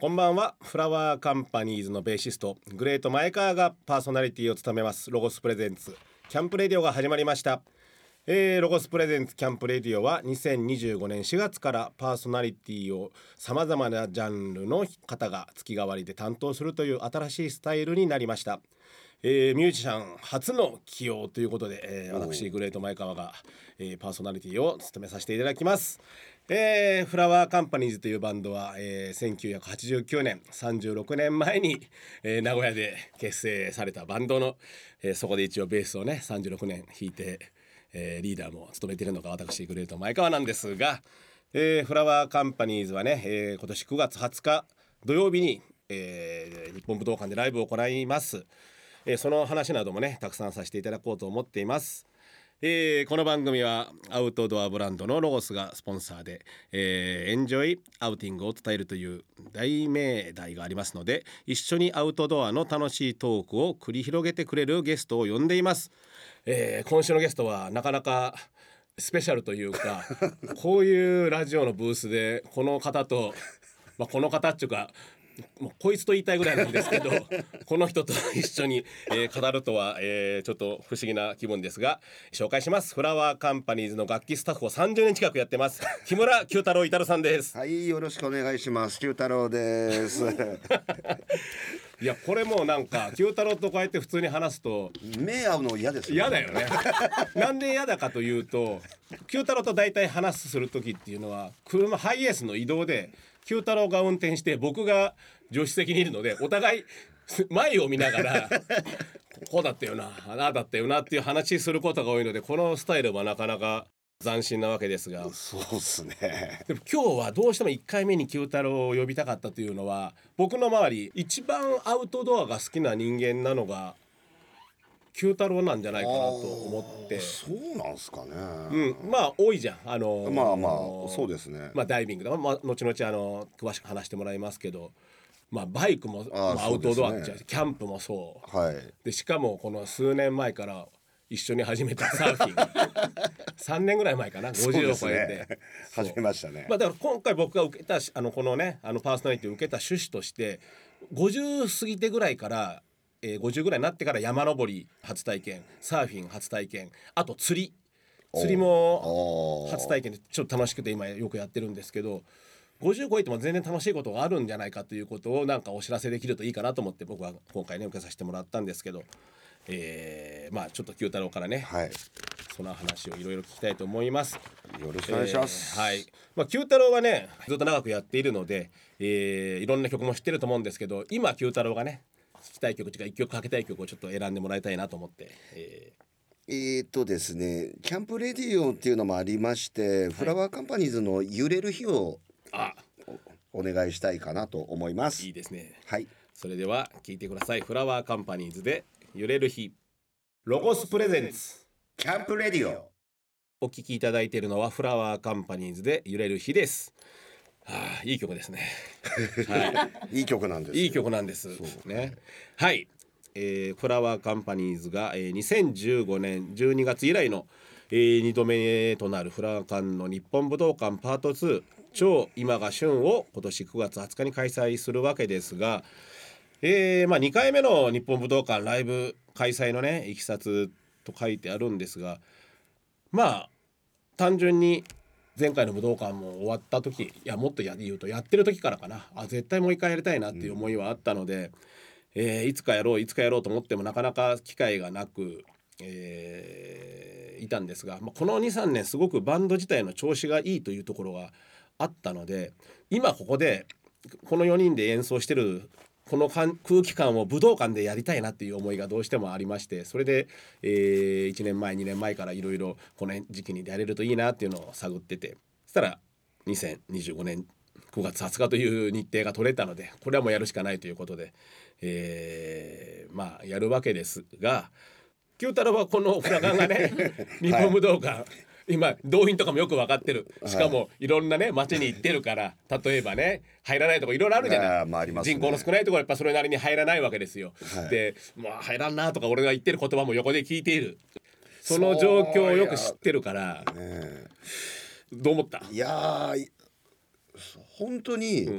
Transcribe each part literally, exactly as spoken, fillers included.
こんばんは。フラワーカンパニーズのベーシストグレート前川がパーソナリティを務めますロゴスプレゼンツキャンプレディオが始まりました。えー、ロゴスプレゼンツキャンプレディオはにせんにじゅうごねんしがつからパーソナリティをさまざまなジャンルの方が月替わりで担当するという新しいスタイルになりました。えー、ミュージシャン初の起用ということで、えー、私グレート前川が、えー、パーソナリティを務めさせていただきます。えー、フラワーカンパニーズというバンドは、えー、せんきゅうひゃくはちじゅうきゅうねんさんじゅうろくねんまえに、えー、名古屋で結成されたバンドの、えー、そこで一応ベースをねさんじゅうろくねん弾いて、えー、リーダーも務めているのが私グレート前川なんですが、えー、フラワーカンパニーズはね、えー、今年くがつはつか土曜日に、えー、日本武道館でライブを行います。えー、その話などもねたくさんさせていただこうと思っています。えー、この番組はアウトドアブランドのロゴスがスポンサーで、えー、エンジョイアウティングを伝えるという題名題がありますので、一緒にアウトドアの楽しいトークを繰り広げてくれるゲストを呼んでいます。えー、今週のゲストはなかなかスペシャルというかこういうラジオのブースでこの方と、まあ、この方っていうかもうこいつと言いたいぐらいなんですけどこの人と一緒に、えー、語るとは、えー、ちょっと不思議な気分ですが紹介します。フラワーカンパニーズの楽器スタッフをさんじゅうねん近くやってます木村九太郎いたるさんです。 はい、よろしくお願いします。九太郎ですいやこれもうなんか九太郎とこうやって普通に話すと目合うの嫌ですよね。 嫌だよねなんで嫌だかというと九太郎と大体話する時っていうのは車ハイエースの移動で九太郎が運転して僕が助手席にいるのでお互い前を見ながらこうだったよなああだったよなっていう話することが多いのでこのスタイルはなかなか斬新なわけですが、 そうっすね。 でも今日はどうしてもいっかいめに九太郎を呼びたかったというのは僕の周り一番アウトドアが好きな人間なのが九太郎なんじゃないかなと思って。 そうなんすかね。 うん、まあ多いじゃんあのー、 まあまあそうですね。 まあダイビングだ、まあ、後々あの詳しく話してもらいますけど、まあバイクもあ、 まあ、アウトドアって、 そうですね、 キャンプもそう、 はい、 でしかもこの数年前から一緒に始めたサーフィンさんねんぐらい前かなごじゅうを超えて、 ね、始めましたね。 まあ、だから今回僕が受けたあのこのねあのパーソナリティを受けた趣旨としてごじゅう過ぎてぐらいから、えー、ごじゅうぐらいになってから山登り初体験、サーフィン初体験、あと釣り釣りも初体験でちょっと楽しくて今よくやってるんですけど、ごじゅう超えても全然楽しいことがあるんじゃないかということをなんかお知らせできるといいかなと思って僕は今回ね受けさせてもらったんですけど、えー、まあちょっと九太郎からね、 はい、 その話をいろいろ聞きたいと思います。 よろしくお願いします。 えー、はい。まあ九太郎はねずっと長くやっているので、えー、いろんな曲も知ってると思うんですけど、今九太郎がね聴きたい曲というか一曲かけたい曲をちょっと選んでもらいたいなと思って、えーえーとですね、キャンプレディオっていうのもありまして、はい、フラワーカンパニーズの揺れる日をあお, お願いしたいかなと思います。 いいですね。 はい。 それでは聴いてください。フラワーカンパニーズで揺れる日。ロゴスプレゼンツキャンプレディオ。 お聴きいただいているのはフラワーカンパニーズで揺れる日です。はあ、いい曲ですね、 はい、いい曲なんです。 いい曲なんですね。はい、えー、フラワーカンパニーズが、えー、にせんじゅうごねんじゅうにがつ以来の、えー、にどめとなるフラワーカンの日本武道館パートツー超今が旬を今年くがつはつかに開催するわけですが、えーまあ、にかいめの日本武道館ライブ開催のねいきさつと書いてあるんですが、まあ単純に前回の武道館も終わった時、いやもっとや言うとやってる時からかなあ絶対もう一回やりたいなっていう思いはあったので、うんえー、いつかやろういつかやろうと思ってもなかなか機会がなく、えー、いたんですが、まあ、この にさんねんすごくバンド自体の調子がいいというところがあったので、今ここでこのよにんで演奏してるこの空気感を武道館でやりたいなっていう思いがどうしてもありまして、それで、えー、いちねんまえにねんまえからいろいろこの時期にやれるといいなっていうのを探ってて、そしたらにせんにじゅうごねんくがつはつかという日程が取れたので、これはもうやるしかないということで、えー、まあやるわけですが、九太郎はこのフラガンがね日本武道館、はい今動員とかもよく分かってる、しかもいろんなね街に行ってるから、例えばね入らないとこいろいろあるじゃない、 まあありますね、 人口の少ないところやっぱそれなりに入らないわけですよ、はい、で、まあ、入らんなとか俺が言ってる言葉も横で聞いている、その状況をよく知ってるから、ね、どう思った？ いや本当に、うん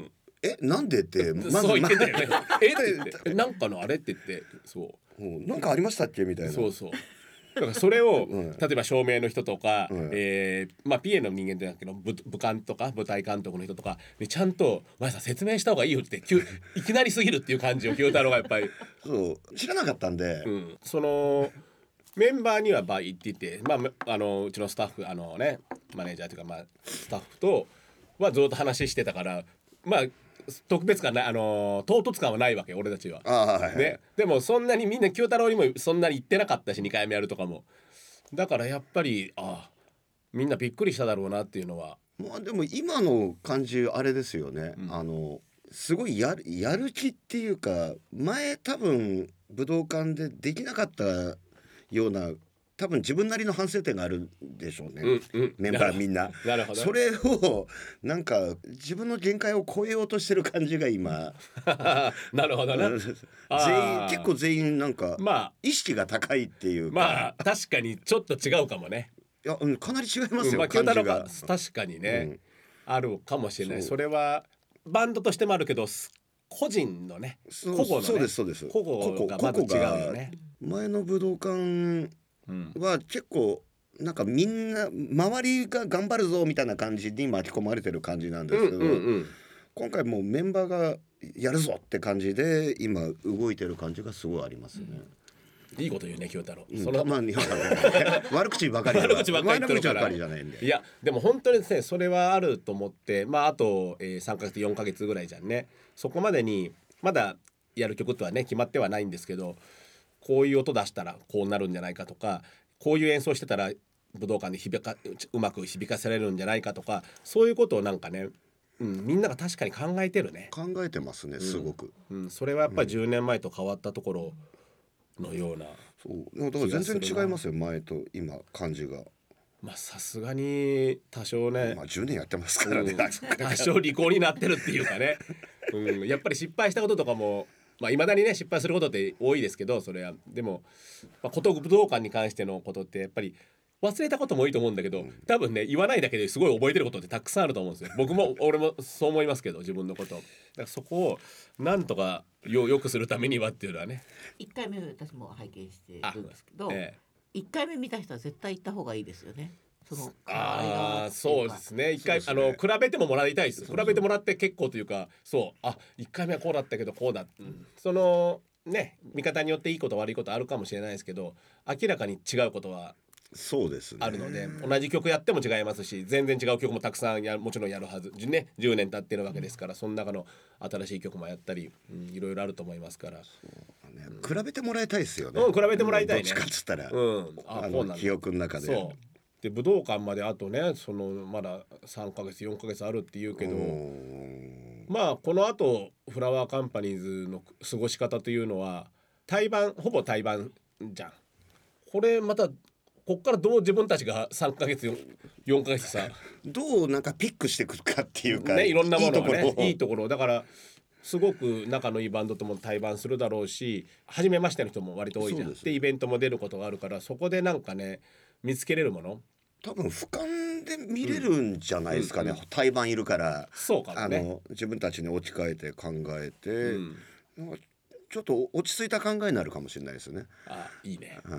えなんでってまずそう言ってたよねえって言ってなんかのあれって言ってそうなんかありましたっけみたいな。 そうそうだからそれを、 うん、 例えば照明の人とか、 うんえーまあ、ピーエー の人間だけど武監とか舞台監督の人とかでちゃんと「前さん説明した方がいいよ」っていきなりすぎるっていう感じを清太郎がやっぱりそう知らなかったんで、 うん、そのメンバーにはば言ってて、まあ、あのうちのスタッフあの、ね、マネージャーというか、まあ、スタッフとはずっと話してたからまあ特別感ないあの唐突感はないわけ俺たちは、 あ、はいはい、 ね、でもそんなにみんな清太郎にもそんなに言ってなかったしにかいめやるとかもだからやっぱりあみんなびっくりしただろうなっていうのはまあでも今の感じあれですよね、うん、あのすごいやる、やる気っていうか前多分武道館でできなかったような多分自分なりの反省点があるでしょうね、うんうん、メンバーみんななるほどそれをなんか自分の限界を超えようとしてる感じが今なるほどな全員結構全員なんか、まあ、意識が高いっていうかまあ確かにちょっと違うかもねいや、うん、かなり違いますよ、うんまあ、 感じが確かにね、うん、あるかもしれない そ, それはバンドとしてもあるけど個人のね個々のねそうですそうです個々がまず違うよね前の武道館は結構なんかみんな周りが頑張るぞみたいな感じに巻き込まれてる感じなんですけど、うんうんうん、今回もうメンバーがやるぞって感じで今動いてる感じがすごいありますね、 うん、いいこと言うね清太郎、 うん、そのまあ悪口ばかり悪口ばっかり言ってるからじゃないんでいやでも本当にですねそれはあると思ってまああと、えー、さんかげつよんかげつぐらいじゃんねそこまでにまだやる曲とはね決まってはないんですけどこういう音出したらこうなるんじゃないかとかこういう演奏してたら武道館で響かうまく響かせられるんじゃないかとかそういうことをなんかね、うん、みんなが確かに考えてるね考えてますねすごく、 うんうん、それはやっぱりじゅうねんまえと変わったところのような、 そうだから全然違いますよ前と今感じがまあさすがに多少ね、 まあ、じゅうねんやってますからね、うん、 多少利口になってるっていうかね、うん、やっぱり失敗したこととかもまあ、未だにね失敗することって多いですけどそれはでも、まあ、こと武道館に関してのことってやっぱり忘れたことも多いと思うんだけど、うん、多分ね言わないだけですごい覚えてることってたくさんあると思うんですよ僕も俺もそう思いますけど自分のことだからそこをなんとかよよくするためにはっていうのはねいっかいめ私も拝見してるんですけど、ええ、いっかいめ見た人は絶対行った方がいいですよねそのああそうですね一回、ね、あの比べてももらいたいです比べてもらって結構というかそうあいっかいめはこうだったけどこうだ、うん、そのね見方によっていいこと悪いことあるかもしれないですけど明らかに違うことはそうですねあるので同じ曲やっても違いますし全然違う曲もたくさんやもちろんやるはず、ね、じゅうねん経ってるわけですからその中の新しい曲もやったり、うん、いろいろあると思いますからそうね、うん、比べてもらいたいですよね、 うん、比べてもらいたいねどっちかっつったら、 うん、 ああの記憶の中でそうで武道館まであとねそのまださんかげつよんかげつあるっていうけどまあこのあとフラワーカンパニーズの過ごし方というのは対バンほぼ対バンじゃんこれまたこっからどう自分たちがさんかげつ よんかげつさどうなんかピックしてくるかっていうか、 ね、いろんなものがねいいところだからすごく仲のいいバンドとも対バンするだろうし初めましての人も割と多いじゃん で, でイベントも出ることがあるからそこでなんかね見つけれるもの多分俯瞰で見れるんじゃないですかね、うんうんうん、対バンいるからそうかもねあの自分たちに置き換えて考えて、うん、なんかちょっと落ち着いた考えになるかもしれないですね。 あいいね、うん、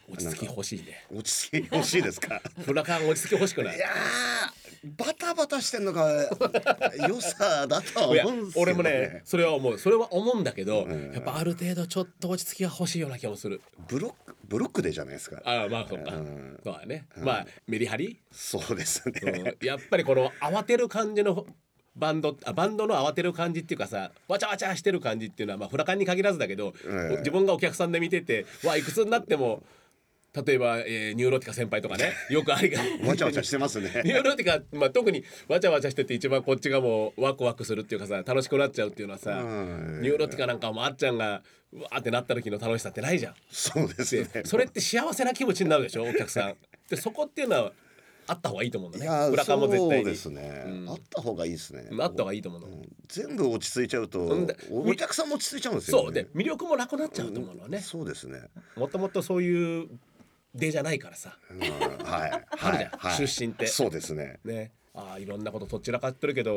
落ち着き欲しいね落ち着き欲しいですかフラカン落ち着き欲しくないいやバタバタしてんのが良さだとは思うんですよね。 俺もねそれは思うそれは思うんだけど、うん、やっぱある程度ちょっと落ち着きが欲しいような気もする。 ブロックブロックでじゃないですか。 ああまあそうか、うん、そうだね、うん、まあメリハリそうですね、 うん、やっぱりこの慌てる感じのバンドあバンドの慌てる感じっていうかさわちゃわちゃしてる感じっていうのはまあフラカンに限らずだけど、えー、自分がお客さんで見ててわいくつになっても例えば、えー、ニューロティカ先輩とかねよくありがわちゃわちゃしてますねニューロティカ、まあ、特にわちゃわちゃしてて一番こっちがもうワクワクするっていうかさ楽しくなっちゃうっていうのはさニューロティカなんかもあっちゃんがうわーってなった時の楽しさってないじゃん。 そうですね。 それって幸せな気持ちになるでしょお客さんでそこっていうのはあった方がいいと思うんだね。 いやフラカンも絶対にそうですね、うん、あった方がいいですね。 あった方がいいと思うの、うん、 全部落ち着いちゃうと、うん、お客さんも落ち着いちゃうんですよね。 そうで魅力もなくなっちゃうと思うのはね、 うん、そうですね。 もともとそういう出じゃないからさ、 うん、はいあるじゃん、はい、出身ってそうですね。 ねあいろんなこととっちらかってるけど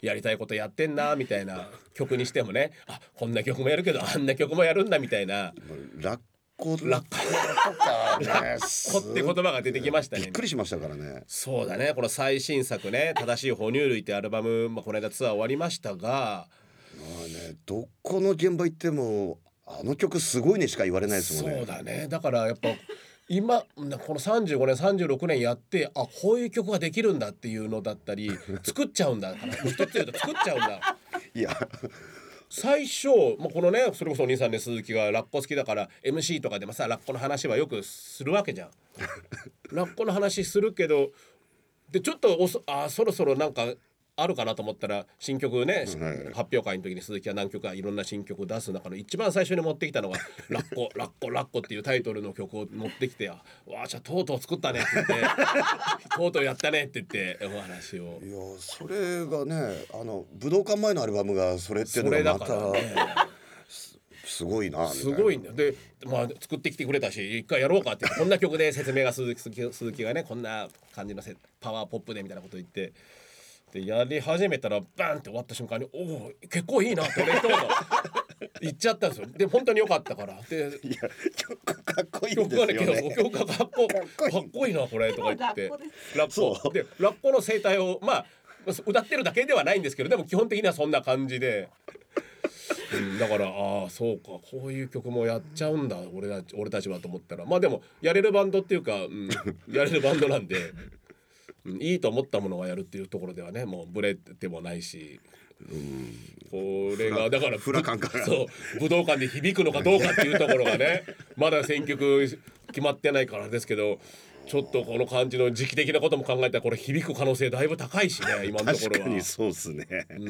やりたいことやってんなみたいな曲にしてもね、あこんな曲もやるけどあんな曲もやるんだみたいな、 ラッコラッコとかねラッコって言葉が出てきましたね。 びっくりしましたからね。 そうだね、この最新作ね正しい哺乳類ってアルバム、まあ、この間ツアー終わりましたが、 まあね、どこの現場行ってもあの曲すごいねしか言われないですもんね。 そうだね、だからやっぱ今このさんじゅうごねんさんじゅうろくねんやって、あこういう曲ができるんだっていうのだったり作っちゃうんだから一つ言うと作っちゃうんだいや最初、まあ、このねそれこそお兄さんで鈴木がラッコ好きだから エムシー とかでもさラッコの話はよくするわけじゃんラッコの話するけどでちょっとおそあそろそろなんかあるかなと思ったら新曲ね、はい、発表会の時に鈴木は何曲かいろんな新曲を出す中の一番最初に持ってきたのがラッコラッコラッコっていうタイトルの曲を持ってきて、わあじゃあとうとう作ったねって言ってとうとうやったねって言ってお話を。 いやそれがねあの武道館前のアルバムがそれっていうのがまた、ね、す, すごいなみたいな。 すごいんだよ。で、まあ、作ってきてくれたし一回やろうかってこんな曲で説明が鈴木鈴木がねこんな感じのせパワーポップでみたいなこと言ってでやり始めたらバンって終わった瞬間におお結構いいなって俺一言言っちゃったんですよ。で本当に良かったからでいや曲かっこいいんですよね。 曲がね曲がかっこかっこいいなこれとか言ってラッコでラッコの生態をまあ歌ってるだけではないんですけどでも基本的にはそんな感じで、うん、だからああそうかこういう曲もやっちゃうんだ俺たち俺たちはと思ったらまあでもやれるバンドっていうか、うん、やれるバンドなんで。いいと思ったものがやるっていうところではねもうブレてもないし、うん、これがだからフラカンからそう武道館で響くのかどうかっていうところがねまだ選曲決まってないからですけどちょっとこの感じの時期的なことも考えたらこれ響く可能性だいぶ高いしね今のところは。 確かにそうっすね、 うん、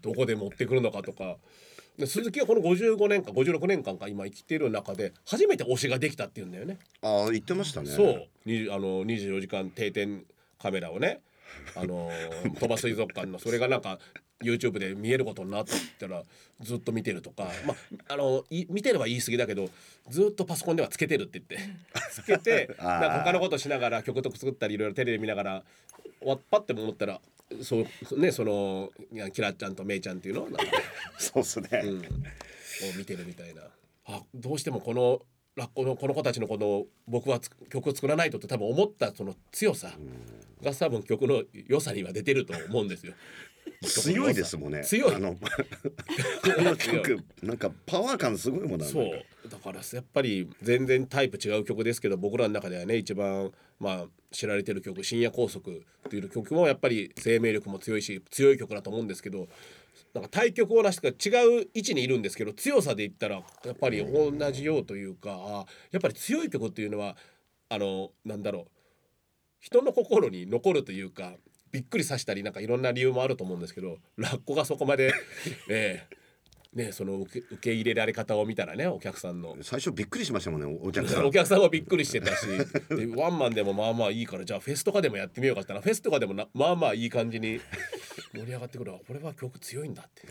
どこで持ってくるのかとかで鈴木はこのごじゅうごねんかんごじゅうろくねんかんか今生きている中で初めて推しができたっていうんだよね。 ああ言ってましたね。 そうにあのにじゅうよじかん定点カメラをねあのー、鳥羽水族館のそれがなんか YouTube で見えることになってったらずっと見てるとか、まあ、あの見てれば言い過ぎだけどずっとパソコンではつけてるって言ってつけてなんか他のことしながら曲とか作ったりいろいろテレビ見ながらわっパッて思ったらそうねそのキラちゃんとメイちゃんっていうのなんかそうっすね、うん、を見てるみたいな。あどうしてもこのラッコのこの子たちのこの僕は曲を作らないとって多分思ったその強さが多分曲の良さには出てると思うんですよ。 強いですもんね。 強い。あのこの曲なんかパワー感すごいもんな。 そうだからやっぱり全然タイプ違う曲ですけど僕らの中ではね一番まあ知られてる曲深夜高速っていう曲もやっぱり生命力も強いし強い曲だと思うんですけどなんか対極をなして違う位置にいるんですけど強さで言ったらやっぱり同じようというかあやっぱり強い曲っていうのはあのなんだろう人の心に残るというかびっくりさせたりなんかいろんな理由もあると思うんですけどラッコがそこまで、えーね、その受け、受け入れられ方を見たらねお客さんの最初びっくりしましたもんねお客さんお客さんはびっくりしてたしでワンマンでもまあまあいいからじゃあフェスとかでもやってみようかってなフェスとかでもなまあまあいい感じに盛り上がってくるわこれは曲強いんだって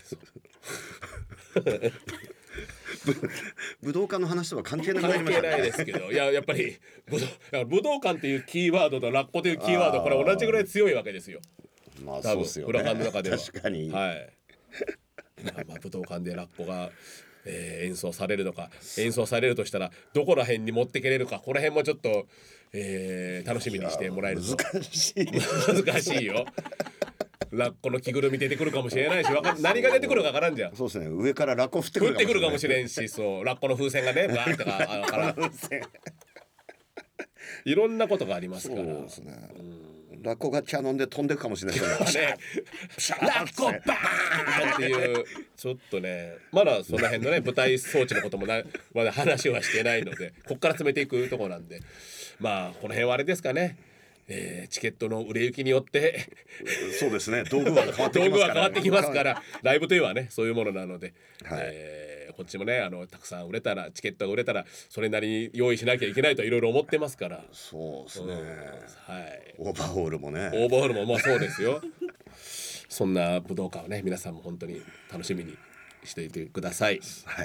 武道館の話とは関係なくなりましたね。 関係ないですけどいややっぱり武道、武道館っていうキーワードとラッコというキーワードこれ同じぐらい強いわけですよ。 まあそうですよね。 フラカンの中では確かに、 はいまあ、武道館でラッコが、えー、演奏されるのか演奏されるとしたらどこら辺に持ってけれるかこの辺もちょっと、えー、楽しみにしてもらえると難しい難しいよラッコの着ぐるみ出てくるかもしれないしわか何が出てくるかわからんじゃん。 そうですね上からラッコ降ってくる降ってくるかもしれんしそうラッコの風船がねバーンとかあからいろんなことがありますから。そうですね、 うん、ラッコが茶飲んで飛んでくかもしれないですねラッコバーンっていうちょっとねまだその辺のね舞台装置のこともなまだ話はしてないのでこっから詰めていくところなんでまあこの辺はあれですかね、えー、チケットの売れ行きによってそうですね道具は変わってきますから、ね、 道具は変わってきますからライブというのはねそういうものなので、 はいえーこっちもねあのたくさん売れたらチケットが売れたらそれなりに用意しなきゃいけないといろいろ思ってますから。 そうですね、うん、 はい、 オーバーホールもねオーバーホールもまあそうですよそんな武道館をね皆さんも本当に楽しみにしていてください、はい、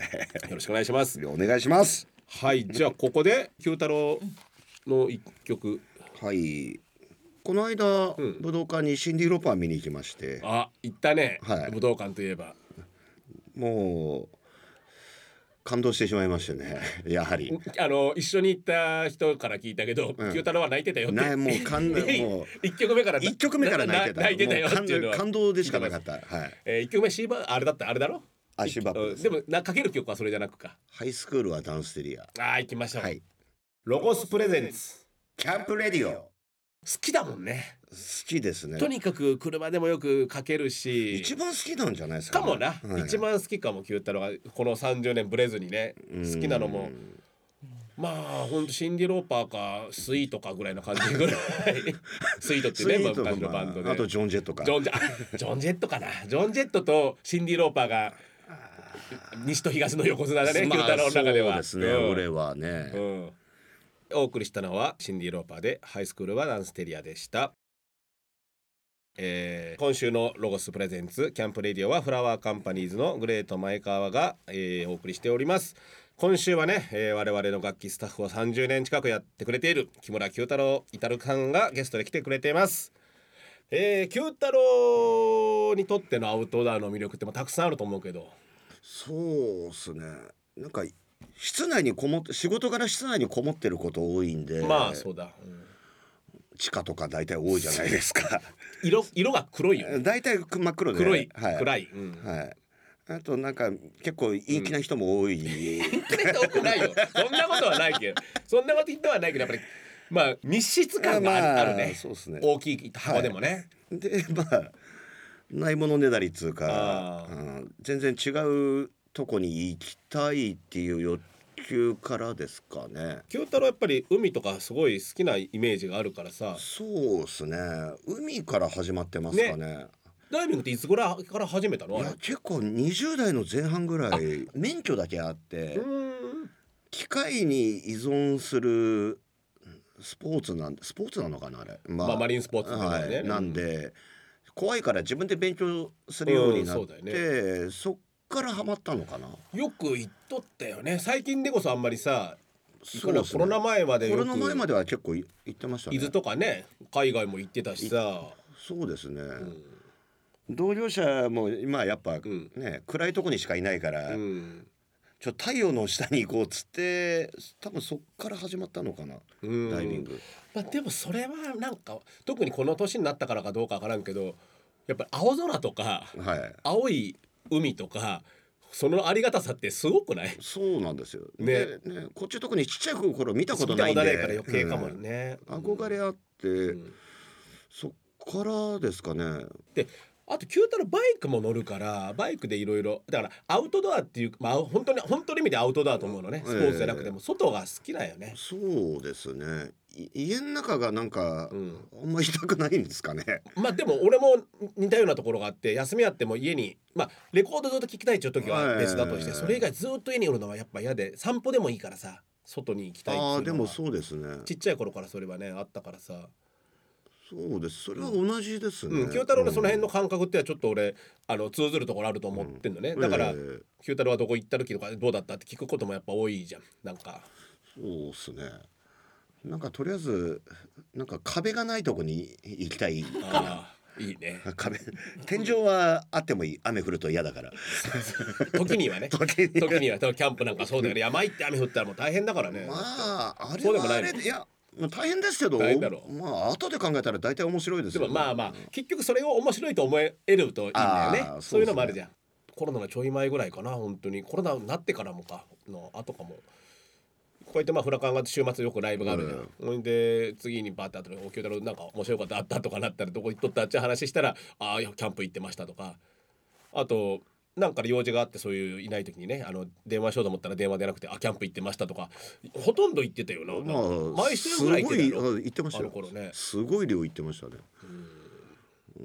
よろしくお願いします。 お願いします。 はいじゃあここで九太郎の一曲はいこの間、 うん、 武道館にシンディ・ローパー見に行きまして。 あ、行ったね、 はい、 武道館といえばもう感動してしまいましたね。やはりあの一緒に行った人から聞いたけど、九、うん、太郎は泣いてたよって。 なもう感動もう一曲目から一曲目から泣いてた泣いてたよっていうのは感動でしかなかった。はい。 えー、一曲目シーバーあれだったあれだろ。 あ、シーバップです。 でもなかける曲はそれじゃなくか。 ハイスクールはダンステリア。 ああ、行きましょう。 はい。 ロゴスプレゼンツキャンプレディオ。 好きだもんね。 好きですね。 とにかく車でもよくかけるし、 一番好きなんじゃないですか、 ね、かもな、 はい、 一番好きかも。九太郎がこのさんじゅうねんブレずにね好きなのも、まあほんとシンディ・ローパーかスイートかぐらいの感じぐらいスイートってね、昔のバンドで、 あとジョン・ジェットか。 ジョンジェジョンジェットかな。ジョン・ジェットとシンディ・ローパーが西と東の横綱だね、九太郎の中では。 そうですね、うん、俺はね、 うん、お送りしたのはシンディ・ローパーでハイスクールはダンステリアでした。えー、今週のロゴスプレゼンツキャンプレディオはフラワーカンパニーズのグレート前川が、えー、お送りしております。今週はね、えー、我々の楽器スタッフをさんじゅうねん近くやってくれている木村九太郎イタルさんがゲストで来てくれています。えー、九太郎にとってのアウトドアの魅力ってもたくさんあると思うけど。 そうっすね、なんか室内にこもって仕事から室内にこもってること多いんで。 まあそうだ、うん、 地下とか大体多いじゃないですか色色が黒いよ。 大体真っ黒で黒い、 はい、 暗い、うん、 はい。あとなんか結構陰気な人も多い。 陰気な人多くないよ。そんなことはないけど、そんなこと言ってはないけど、やっぱりまあ密室感がある、まあ、あるね。 そうですね。 大きい箱でもね。 はい、でまあないものねだりっつうか、うん、全然違うとこに行きたいっていう欲求からですかね。 九太郎やっぱり海とかすごい好きなイメージがあるからさ。 そうですね、海から始まってますかね。ね、 ダイビングっていつぐらいから始めたの？ いや結構にじゅう代の前半ぐらい。免許だけあって、機械に依存するスポーツなんスポーツなのかなあれ、 まあ、まあマリンスポーツだよね、はい、なんで怖いから自分で勉強するようになって、うん、 そうだよね、そっからハマったのかな。 よく言っとったよね。最近でこそあんまりさ、そうですね、コロナ前までよく、 コロナ前までは結構行ってましたね。 伊豆とかね、海外も行ってたしさ。 そうですね、うん、同僚者も今やっぱね、うん、暗いとこにしかいないから、うん、ちょ太陽の下に行こうっつって多分そっから始まったのかな、うん、ダイビング。 まあ、でもそれはなんか特にこの年になったからかどうかわからんけど、やっぱり青空とか、はい、青い海とかそのありがたさってすごくない？ そうなんですよ ね, ねこっち特にちっちゃい頃見たことないんで、 見たことないから余計かもね、 うん、憧れあって、うん、そっからですかね。 であと九太郎バイクも乗るから、バイクでいろいろだからアウトドアっていう、まあ本当に本当の意味でアウトドアと思うのね、スポーツじゃなくても、えー、外が好きだよね。 そうですね、家の中がなんか、うん、あんまり痛くないんですかね。 まあでも俺も似たようなところがあって、休みあっても家に、まあレコードずっと聴きたいっていう時は別だとして、それ以外ずっと家におるのはやっぱ嫌で、散歩でもいいからさ外に行きたいっていうのは。 あでもそうですね、 ちっちゃい頃からそれはねあったからさ。 そうです、それは同じですね。 九太郎のその辺の感覚ってはちょっと俺あの通ずるところあると思ってんのね、うん、だから九太郎はどこ行った時とかどうだったって聞くこともやっぱ多いじゃん。なんかそうっすね、なんかとりあえずなんか壁がないとこに行きたいかな。 あいいね。 壁天井はあってもいい、雨降ると嫌だから時にはね時に は, 時にはキャンプなんかそうだよね。山行って雨降ったらもう大変だからね。 まああれはあれいや大変ですけど、まあ後で考えたら大体面白いですよ、ね、 でもまあまあ、うん、結局それを面白いと思えるといいんだよね。 そう, そういうのもあるじゃん。コロナのちょい前ぐらいかな、本当にコロナになってからもかの後かも、こうやってまあフラカンが週末よくライブがあるじゃん、うん、で次にバーってあったらおきゅう太郎なんか面白いことあったとかなったらどこ行っとったって話したら、ああキャンプ行ってましたとか、あとなんか用事があってそういういない時にね、あの電話しようと思ったら電話出なくて、あキャンプ行ってましたとか、ほとんど行ってたよな、まあ、毎週ぐらい行ってたよ。 すごい行ってましたよ、 あの頃ね、 すごい量行ってましたね。 うん、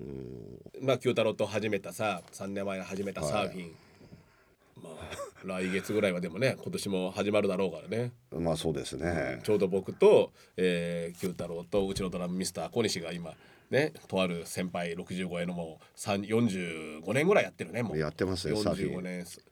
まあ九太郎と始めたささんねんまえ始めたサーフィン、はい、まあ来月ぐらいはでもね今年も始まるだろうからね。 まあそうですね、 ちょうど僕と、えー、九太郎とうちのドラムミスター小西が今ね、とある先輩ろくじゅうごえんのもうよんじゅうごねんぐらいやってるね。もうやってますね、 よんじゅうごねん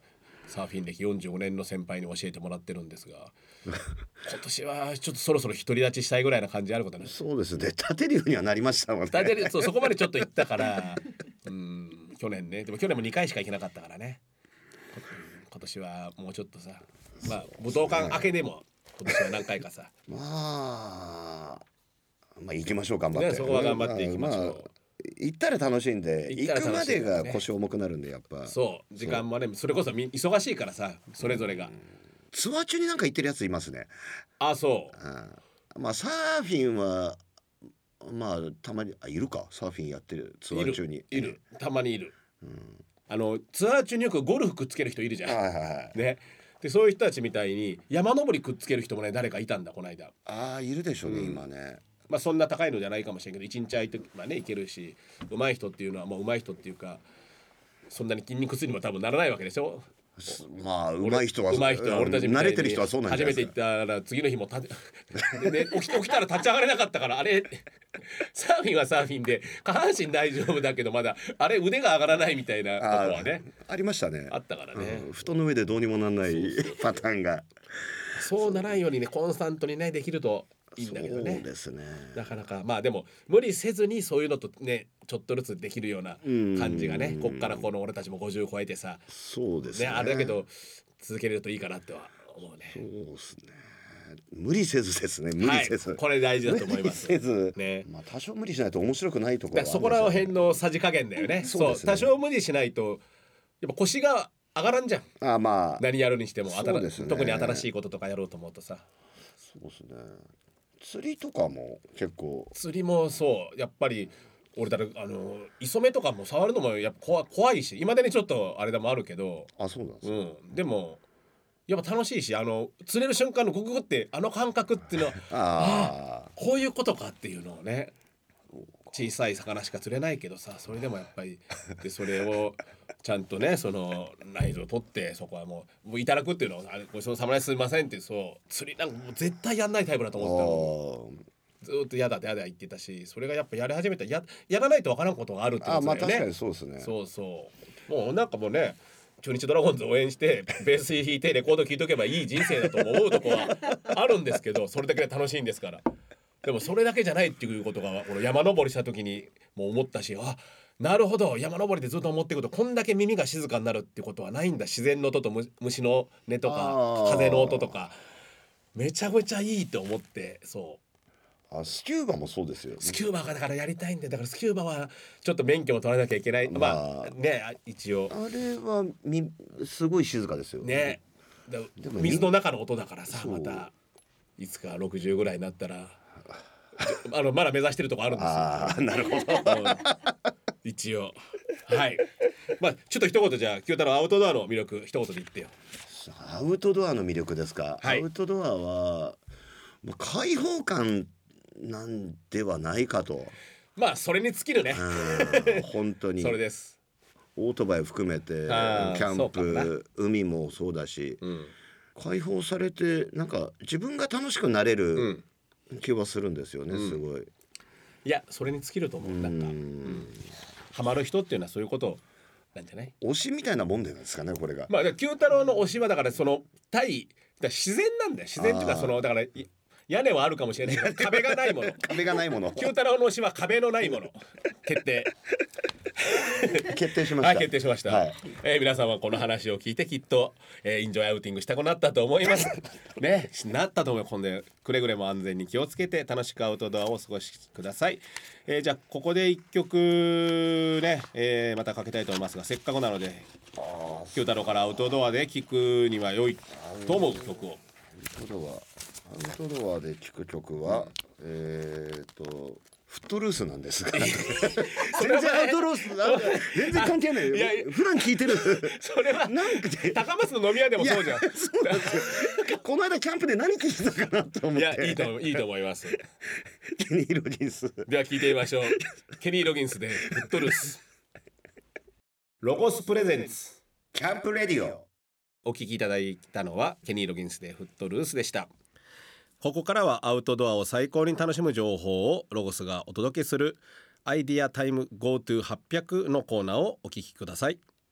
サーフィン歴よんじゅうごねんの先輩に教えてもらってるんですが今年はちょっとそろそろ独り立ちしたいぐらいな感じあることね。 そうですね、立てるようにはなりましたもんね。 立てる、そう、そこまでちょっと行ったからうん去年ね、でも去年もにかいしか行けなかったからね。今年はもうちょっとさ、まあ武道館明けでも今年は何回かさまあまあ行きましょう、頑張って、 ね、そこは頑張っていきましょう、まあまあ、 行ったら楽しいんで、 行行くまでが腰重くなるんで、やっぱそう時間もね、それこそみ忙しいからさ、それぞれがツアー中になんか行ってるやついますね。 あ、そう、 うん、まあサーフィンはまあたまにあいるか、サーフィンやってるツアー中にいる、いる、たまにいる、うん、あのツアー中によくゴルフくっつける人いるじゃん、はいはいはい、ね、でそういう人たちみたいに山登りくっつける人もね、誰かいたんだこの間。 ああ、いるでしょうね、うん、今ね。 まあそんな高いのじゃないかもしれんけど、一日空いてまあね行けるし、上手い人っていうのはもう上手い人っていうか、そんなに筋肉痛にも多分ならないわけでしょ。 まあ上手い人は上手い人は俺たちみたいに慣れてる人はそうなんじゃないですか。 初めて行ったら次の日も立てで、ね、起き起きたら立ち上がれなかったから、あれサーフィンはサーフィンで下半身大丈夫だけどまだあれ腕が上がらないみたいなことはねあ, ありましたね。 あったからね、 うん、布団の上でどうにもなんないパターンがそうならんようにね、コンスタントにねできるといいんだけどね。 そうですね。 なかなかまあでも無理せずにそういうのとねちょっとずつできるような感じがね、こっからこの俺たちもごじゅう超えてさ、 そうですね、 ね、あれだけど続けるといいかなっては思うね。 そうですね、無理せずですね、無理せず、 はい、これ大事だと思います。 無理せず、 ね、 まあ多少無理しないと面白くないところはあるんですよね。 そこら辺のさじ加減だよね。そうですね、そう、多少無理しないとやっぱ腰が上がらんじゃん。 あ、まあ何やるにしても、 そうですね、 特に新しいこととかやろうと思うとさ。 そうですね、釣りとかも結構、 釣りもそうやっぱり俺だらあの磯目とかも触るのもやっぱ怖怖いし、今までにちょっとあれでもあるけど、 あ、そうなんですか、 うん、でもやっぱ楽しいし、あの釣れる瞬間のグググってあの感覚っていうのはああこういうことかっていうのをね、小さい魚しか釣れないけどさ、それでもやっぱりでそれをちゃんとね、その内臓を取って、そこはもう、もういただくっていうのをごちそうさまですいませんって、そう釣りなんかもう絶対やんないタイプだと思ってたの。ずっと嫌だって嫌だ言ってたし、それがやっぱやり始めたら や, やらないと分からんことがあるってことだよね。 あ、まあ確かにそうですね。 そうそうもうなんかもうね、中日ドラゴンズ応援してベース弾いてレコード聴いとけばいい人生だと思うとこはあるんですけど、それだけで楽しいんですから。でもそれだけじゃないっていうことが俺山登りした時にもう思ったし、あ、なるほど、山登りでずっと思っていくとこんだけ耳が静かになるってことはないんだ。自然の音と虫の音とか風の音とかめちゃくちゃいいと思って。そうあ、スキューバもそうですよ、ね、 スキューバがだからやりたいんで、だからスキューバはちょっと免許も取らなきゃいけない、まあ、まあね、一応あれはみすごい静かですよね。でも水の中の音だからさ、またいつかろくじゅうぐらいになったらあのまだ目指してるとこあるんですよ。 ああ、なるほど一応はい、まあちょっと一言じゃあ清太郎アウトドアの魅力一言で言ってよ。 アウトドアの魅力ですか、はい、アウトドアはもう開放感なんではないかと。 まあそれに尽きるね本当にそれです。 オートバイ含めてキャンプ、海もそうだし、うん、開放されてなんか自分が楽しくなれる気はするんですよね、うん、すごい。 いやそれに尽きると思う。なんか、うん、ハマる人っていうのはそういうことなんじゃない。 推しみたいなもんですかね、これが。 まあ九太郎の推しはだからその対だ自然なんだよ。自然っていうかそのだから屋根はあるかもしれないけど壁がないもの壁がないもの。 九太郎の推しは壁のないもの決定決定しました。 はい、決定しました、はい。えー、皆さんはこの話を聞いてきっと、えー、インジョイアウティングしたくなったと思いますね、なったと思う。今度くれぐれも安全に気をつけて楽しくアウトドアをお過ごしください。えー、じゃあここで一曲ね、えー、またかけたいと思いますが、せっかくなので九太郎からアウトドアで聴くには良いと思う曲を。 アウトドアアウトドアで聴く曲は、うん、えーとフットルースなんですが全然アウトロース全然関係ないよ。いや普段聞いてるそれはなんか高松の飲み屋でもそうじゃん。 そうなんですよ。この間キャンプで何聞いてたかなと思って。 いやいいといいと思いますケニー・ロギンスでは聞いてみましょう。ケニー・ロギンスでフットルース。ロゴスプレゼンツキャンプレディオ。 お聞きいただいたのはケニー・ロギンスでフットルースでした。ここからはアウトドアを最高に楽しむ情報をロゴスがお届けするアイディアタイム ゴートゥーはっぴゃく のコーナーをお聞きください。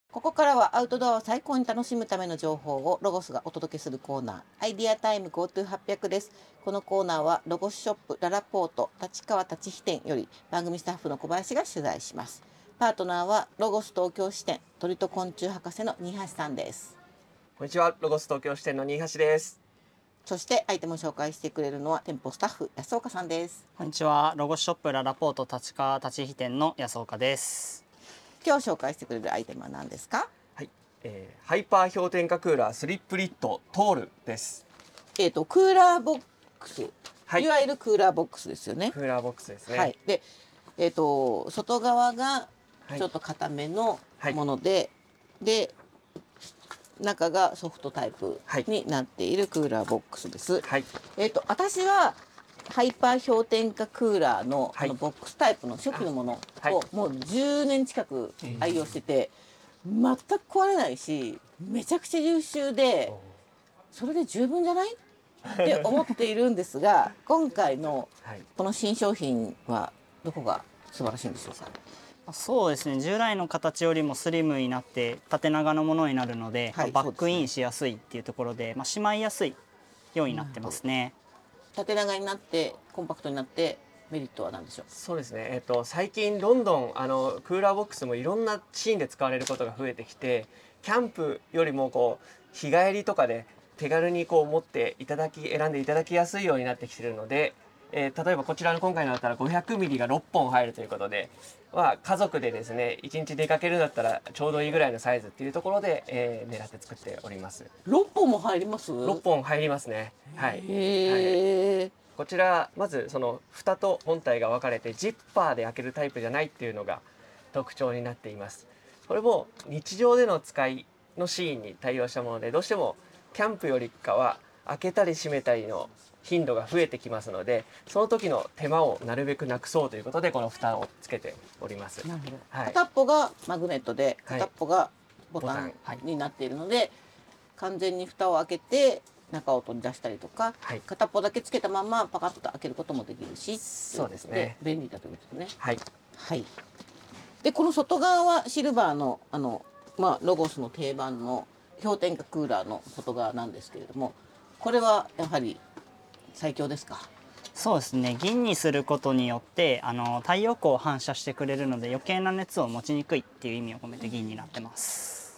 ここからはアウトドアを最高に楽しむための情報をロゴスがお届けするコーナー、アイディアタイム ゴートゥーはっぴゃく です。このコーナーはロゴスショップララポート立川立飛店より番組スタッフの小林が取材します。パートナーはロゴス東京支店鳥と昆虫博士の新橋さんです。 こんにちは、ロゴス東京支店の新橋です。 そしてアイテムを紹介してくれるのは店舗スタッフ安岡さんです。 こんにちは、ロゴスショップララポート立川立飛店の安岡です。 今日紹介してくれるアイテムは何ですか？ はい、えー、ハイパー氷点下クーラースリップリットトールです。 えっ、ー、とクーラーボックス、 はい、 いわゆるクーラーボックスですよね。 クーラーボックスですね。 はい。で、えっ、ー、と外側がちょっと硬めのもので、はい、で中がソフトタイプになっているクーラーボックスです。はい、えっ、ー、と私はハイパー氷点下クーラーの、はい、あのボックスタイプの初期のものをもうじゅうねん近く愛用してて、全く壊れないしめちゃくちゃ優秀で、それで十分じゃないって思っているんですが今回のこの新商品はどこが素晴らしいんでしょうか？ そうですね、従来の形よりもスリムになって縦長のものになるので、はい、バックインしやすいっていうところで、まあ、しまいやすいようになってますね。 縦長になってコンパクトになってメリットは何でしょう？ そうですね、えっと、最近どんどんあのクーラーボックスもいろんなシーンで使われることが増えてきて、キャンプよりもこう日帰りとかで手軽にこう持っていただき選んでいただきやすいようになってきているので、えー、例えばこちらの今回のだったら ごひゃくミリ がろっぽん入るということで、まあ、家族でですねいちにち出かけるんだったらちょうどいいぐらいのサイズっていうところで、えー、狙って作っております。 ろっぽんも入ります？ ろっぽん入りますね。はい。 へー、はい、 こちらまずその蓋と本体が分かれてジッパーで開けるタイプじゃないっていうのが特徴になっています。これも日常での使いのシーンに対応したもので、どうしてもキャンプよりかは開けたり閉めたりの頻度が増えてきますので、その時の手間をなるべくなくそうということでこの蓋をつけております。 なるほど、 はい、 片っぽがマグネットで片っぽがボタンになっているので、はい、完全に蓋を開けて中を取り出したりとか、はい、片っぽだけつけたままパカッと開けることもできるし、 そうですね、 便利だということですね。 はい、 はい、でこの外側はシルバーのあの、まあ、ロゴスの定番の氷点下クーラーの外側なんですけれども、これはやはり最強ですか？ そうですね、銀にすることによってあの太陽光を反射してくれるので余計な熱を持ちにくいっていう意味を込めて銀になってます。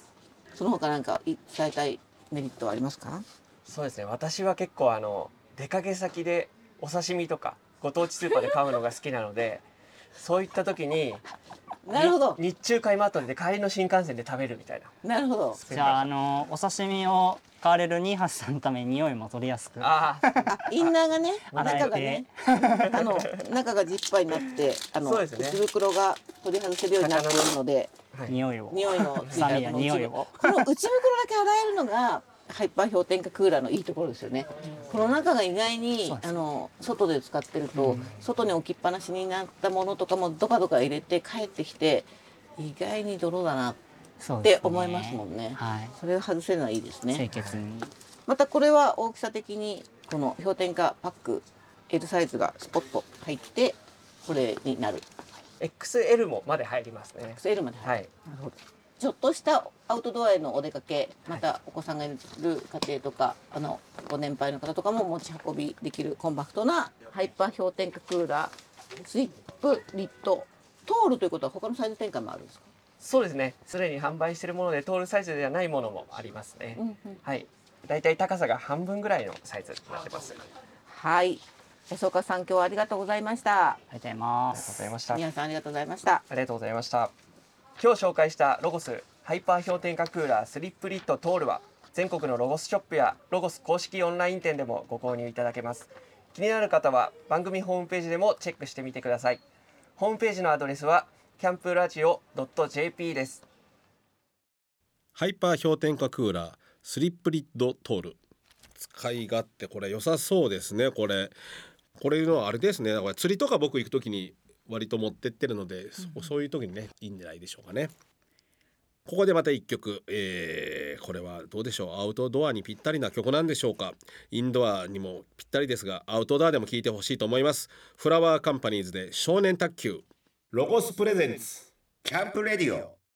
その他なんか伝えたいメリットはありますか？ そうですね、私は結構あの出かけ先でお刺身とかご当地スーパーで買うのが好きなのでそういった時になるほど、 日中買い回ったので帰りの新幹線で食べるみたいな。 なるほど。 じゃあ、あのお刺身を買われる新橋さんのために匂いも取りやすく、 あインナーがね中がねあの中がジッパーになってあの、ね、内袋が取り外せるようになっているので、 はい、匂いを匂いのついたや匂いをこの内袋だけ洗えるのがハイパー氷点下クーラーのいいところですよね。この中が意外にあの外で使ってると、うん、外に置きっぱなしになったものとかもドカドカ入れて帰ってきて意外に泥だなって思いますもんね。はい、それを外せるのはいいですね。 清潔に。 またこれは大きさ的にこの氷点下パック L サイズがスポッと入ってこれになる。 エックスエル もまで入りますね。 エックスエル まで入る。はい、なるほど。ちょっとしたアウトドアへのお出かけ、またお子さんがいる家庭とか、あのご年配の方とかも持ち運びできるコンパクトなハイパー氷点下クーラースリップリットトールということは他のサイズ展開もあるんですか？ そうですね、すでに販売しているものでトールサイズではないものもありますね。うんうん、はい、だいたい高さが半分ぐらいのサイズになってます。 はい、安岡さん今日はありがとうございました。 ありがとうございます。 ありがとうございました。 皆さんありがとうございました。 ありがとうございました。今日紹介したロゴスハイパー氷点下クーラースリップリットトールは全国のロゴスショップやロゴス公式オンライン店でもご購入いただけます。気になる方は番組ホームページでもチェックしてみてください。ホームページのアドレスはキャンプラジオ ドット ジェーピー です。 ハイパー氷点下クーラースリップリッドトール、使い勝手これ良さそうですね。これこれのあれですね、これ釣りとか僕行く時に割と持ってってるので、うん、そういう時にねいいんじゃないでしょうかね。ここでまた一曲、えー、これはどうでしょう、アウトドアにぴったりな曲なんでしょうか。インドアにもぴったりですがアウトドアでも聴いてほしいと思います。フラワーカンパニーズで少年卓球。ロゴスプレゼンツキャンプレディオ。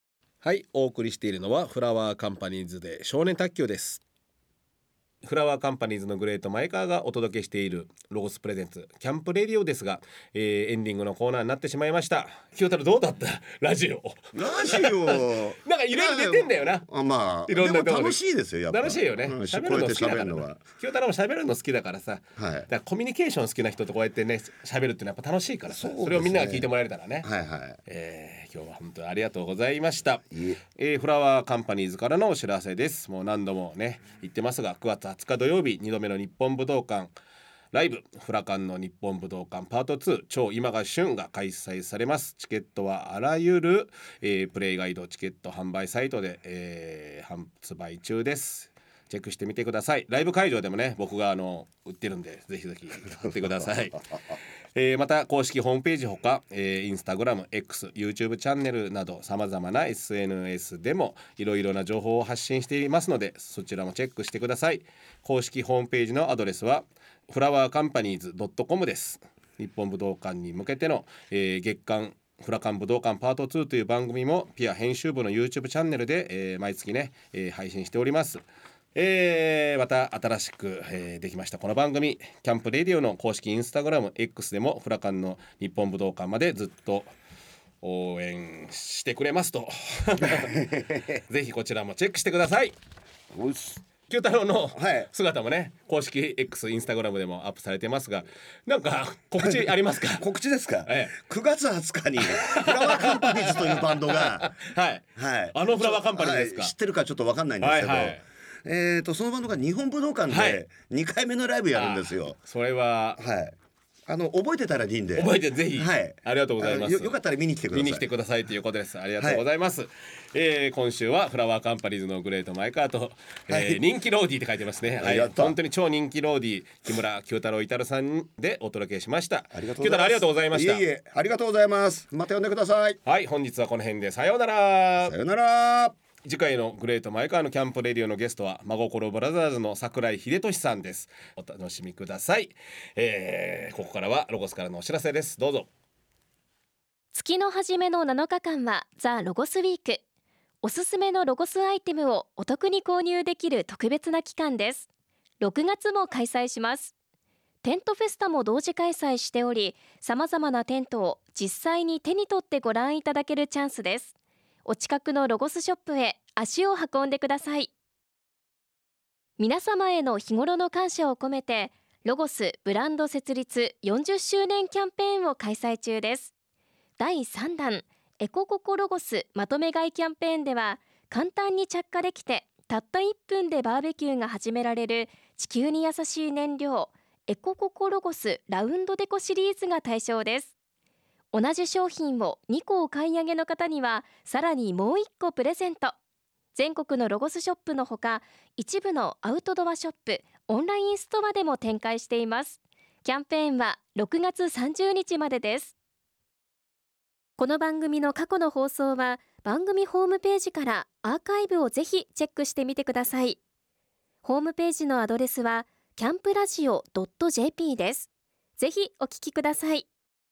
はい、お送りしているのはフラワーカンパニーズで少年卓球です。フラワーカンパニーズのグレート前川がお届けしているロゴスプレゼンツキャンプレディオですが、えー、エンディングのコーナーになってしまいました。清太郎どうだった？ラジオラジオなんかいろいろ出てんだよな。 あ、まあいろんなところで楽しいですよ。やっぱ楽しいよね。喋、うん、るの好きだからな。清太郎も喋るの好きだからさ、はい、だからコミュニケーション好きな人とこうやってね喋るってのはやっぱ楽しいからさ、 そ,、ね、それをみんなが聞いてもらえたらね、はいはい、えー、今日は本当にありがとうございました。えー、フラワーカンパニーズからのお知らせです。もう何度もね言ってますが、くがつはつか土曜日にどめの日本武道館ライブフラカンの日本武道館パートツー超今が旬が開催されます。チケットはあらゆる、えー、プレイガイドチケット販売サイトで、えー、発売中です。チェックしてみてください。ライブ会場でもね僕があの売ってるんでぜひぜひ買ってください、えー、また公式ホームページほか、えー、インスタグラム X、YouTube チャンネルなどさまざまな エスエヌエス でもいろいろな情報を発信していますのでそちらもチェックしてください。公式ホームページのアドレスはフラワーカンパニーズ ドットコム です。日本武道館に向けての、えー、月間フラカン武道館パートツーという番組もピア編集部の YouTube チャンネルで、えー、毎月ね、えー、配信しております。えー、また新しく、えー、できましたこの番組キャンプレディオの公式インスタグラム X でもフラカンの日本武道館までずっと応援してくれますとぜひこちらもチェックしてください。九太郎の姿もね、はい、公式 X インスタグラムでもアップされてますが、なんか告知ありますか？ 告知ですか、ええ、くがつはつかにフラワーカンパニーズというバンドがはい、はい、 あのフラワーカンパニーですか、 はい、知ってるかちょっと分かんないんですけど、はいはい、えー、とそのバンドが日本武道館でにかいめのライブやるんですよ、はい、 それは、 はい、あの覚えてたらいいんで覚えてぜひ、はい、ありがとうございます。 よ, よかったら見に来てください。 見に来てくださいということです。ありがとうございます、はい、えー、今週はフラワーカンパニーズのグレート前川と、えーはい、人気ローディーって書いてますね、はい、本当に超人気ローディー木村九太郎イタルさんでお届けしました。 ありがとうございます。九太郎ありがとうございました。 いえいえありがとうございます。また呼んでください。 はい、本日はこの辺でさようなら。 さようなら。 次回のグレート前川のキャンプレディオのゲストは真心ブラザーズの櫻井秀俊さんです。お楽しみください、えー、ここからはロゴスからのお知らせです。どうぞ。 月の初めのなのかかんはザ・ロゴスウィーク。おすすめのロゴスアイテムをお得に購入できる特別な期間です。ろくがつも開催します。テントフェスタも同時開催しており、さまざまなテントを実際に手に取ってご覧いただけるチャンスです。お近くのロゴスショップへ足を運んでください。皆様への日頃の感謝を込めてロゴスブランド設立よんじゅっしゅうねんキャンペーンを開催中です。だいさんだんエコココロゴスまとめ買いキャンペーンでは簡単に着火できてたったいっぷんでバーベキューが始められる地球に優しい燃料エコココロゴスラウンドデコシリーズが対象です。同じ商品をにこお買い上げの方にはさらにもういっこプレゼント。全国のロゴスショップのほか一部のアウトドアショップオンラインストアでも展開しています。キャンペーンはろくがつさんじゅうにちまでです。この番組の過去の放送は番組ホームページからアーカイブをぜひチェックしてみてください。ホームページのアドレスはキャンプラジオ ドットジェーピー です。ぜひお聞きください。